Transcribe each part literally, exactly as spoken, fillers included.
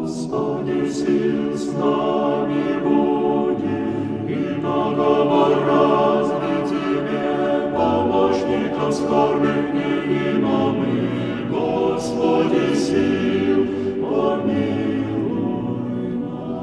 Господи, сил с нами буди, и наговор разве Тебе, помощником скорбных неима мы, Господи, сил, помилуй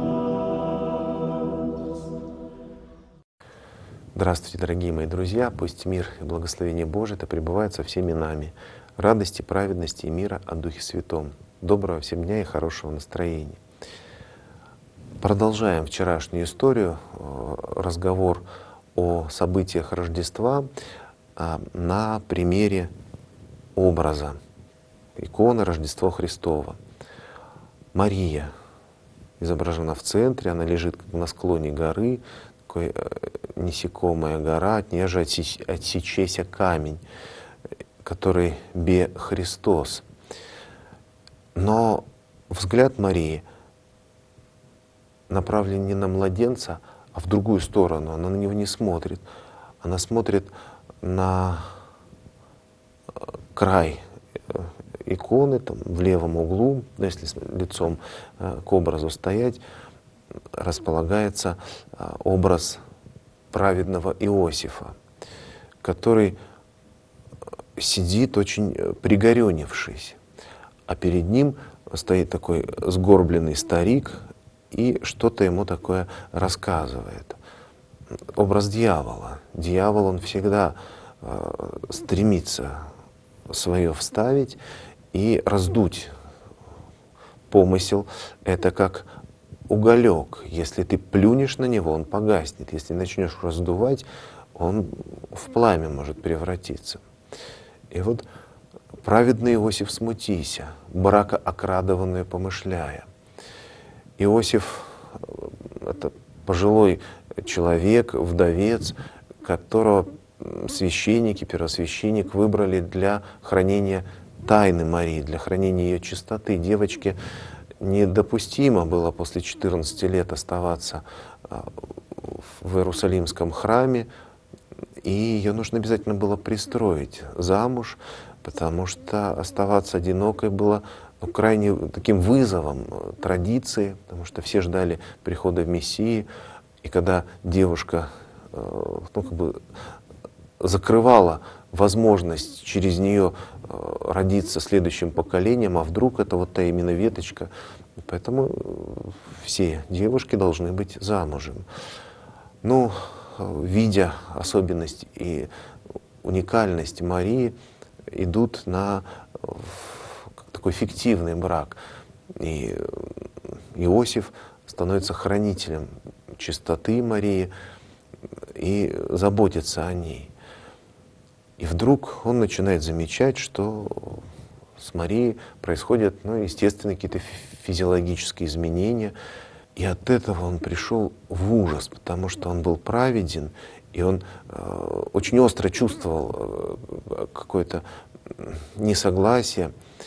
нас. Здравствуйте, дорогие мои друзья! Пусть мир и благословение Божие да пребывают со всеми нами. Радости, праведности и мира от Духе Святом. Доброго всем дня и хорошего настроения. Продолжаем вчерашнюю историю, разговор о событиях Рождества на примере образа иконы Рождества Христова. Мария изображена в центре, она лежит как на склоне горы, такой несекомая гора, от нее же отсечеся камень, который бе Христос. Но взгляд Марии направлен не на младенца, а в другую сторону. Она на него не смотрит. Она смотрит на край иконы, там, в левом углу, если лицом к образу стоять, располагается образ праведного Иосифа, который сидит очень пригорюнившись, а перед ним стоит такой сгорбленный старик и что-то ему такое рассказывает. Образ дьявола. Дьявол, он всегда э, стремится свое вставить и раздуть помысел. Это как уголек. Если ты плюнешь на него, он погаснет. Если начнешь раздувать, он в пламя может превратиться. И вот праведный Иосиф смутися, брака окрадованную помышляя. Иосиф — это пожилой человек, вдовец, которого священники, первосвященник выбрали для хранения тайны Марии, для хранения ее чистоты. Девочке недопустимо было после четырнадцати лет оставаться в Иерусалимском храме, и ее нужно обязательно было пристроить замуж, потому что оставаться одинокой было ну, крайне таким вызовом традиции, потому что все ждали прихода в Мессии. И когда девушка ну, как бы закрывала возможность через нее родиться следующим поколением, а вдруг это вот та именно веточка, поэтому все девушки должны быть замужем. Ну, видя особенность и уникальность Марии, идут на такой фиктивный брак. И Иосиф становится хранителем чистоты Марии и заботится о ней. И вдруг он начинает замечать, что с Марией происходят, ну, естественно, какие-то физиологические изменения. И от этого он пришел в ужас, потому что он был праведен, и он э, очень остро чувствовал э, какое-то несогласие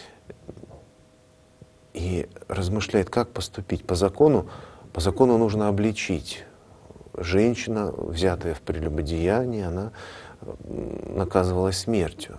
и размышляет, как поступить. По закону, по закону нужно обличить. Женщина, взятая в прелюбодеянии, она наказывалась смертью.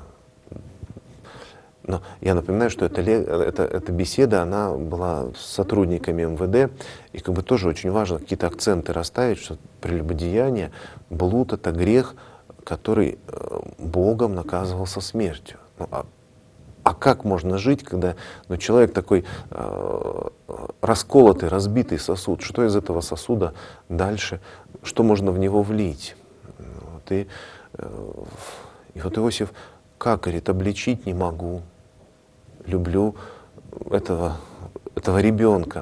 Но я напоминаю, что эта, эта, эта беседа, она была с сотрудниками эм вэ дэ, и как бы тоже очень важно какие-то акценты расставить, что прелюбодеяние, блуд — это грех, который Богом наказывался смертью. Ну, а, а как можно жить, когда ну, человек такой э, расколотый, разбитый сосуд? Что из этого сосуда дальше? Что можно в него влить? Вот, и, э, и вот Иосиф как говорит: обличить не могу. Люблю этого, этого ребенка,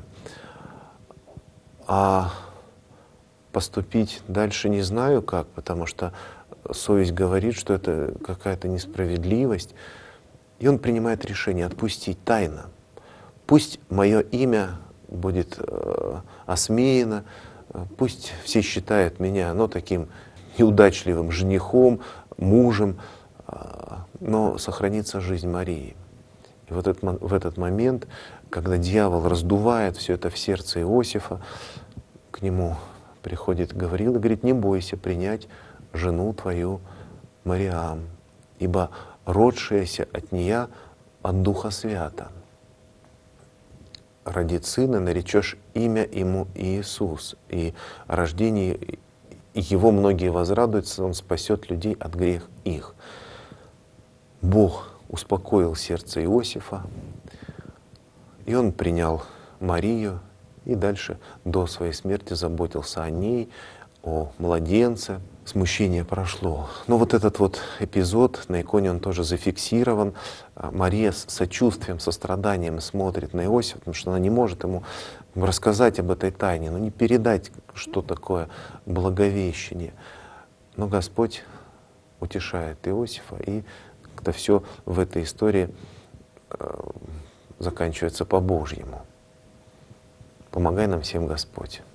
а поступить дальше не знаю как, потому что совесть говорит, что это какая-то несправедливость. И он принимает решение отпустить тайно. Пусть мое имя будет э, осмеяно, пусть все считают меня ну, таким неудачливым женихом, мужем, э, но сохранится жизнь Марии. И вот этот, в этот момент, когда дьявол раздувает все это в сердце Иосифа, к нему приходит Гавриил и говорит: не бойся принять жену твою Мариам, ибо родшаяся от нея от Духа Свята. родит сына, наречешь имя ему Иисус. И о рождении его многие возрадуются, он спасет людей от греха их. Бог успокоил сердце Иосифа, и он принял Марию, и дальше до своей смерти заботился о ней, о младенце. Смущение прошло. Но вот этот вот эпизод на иконе, он тоже зафиксирован. Мария с сочувствием, состраданием смотрит на Иосифа, потому что она не может ему рассказать об этой тайне, но не передать, что такое благовещение. Но Господь утешает Иосифа, и как-то все в этой истории заканчивается по-божьему. Помогай нам всем, Господь.